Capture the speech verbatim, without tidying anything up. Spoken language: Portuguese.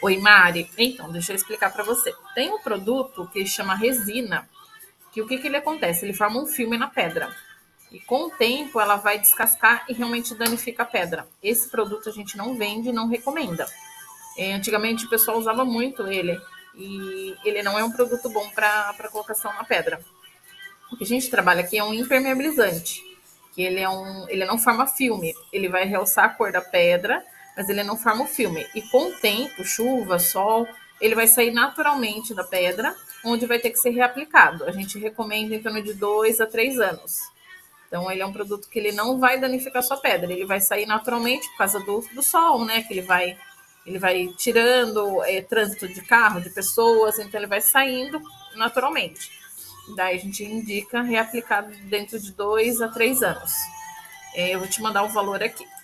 Oi, Mari. Então, deixa eu explicar para você. Tem um produto que chama resina, que o que, que ele acontece? Ele forma um filme na pedra. E com o tempo ela vai descascar e realmente danifica a pedra. Esse produto a gente não vende, não recomenda. É, antigamente o pessoal usava muito ele e ele não é um produto bom para colocação na pedra. O que a gente trabalha aqui é um impermeabilizante, que ele é um, ele não forma filme, ele vai realçar a cor da pedra, mas ele não forma o filme. E com o tempo, chuva, sol, ele vai sair naturalmente da pedra, onde vai ter que ser reaplicado. A gente recomenda em torno de dois a três anos. Então, ele é um produto que ele não vai danificar sua pedra, ele vai sair naturalmente por causa do, do sol, né? Que ele vai, ele vai tirando é, trânsito de carro, de pessoas, então ele vai saindo naturalmente. Daí a gente indica reaplicar dentro de dois a três anos. É, eu vou te mandar o valor aqui.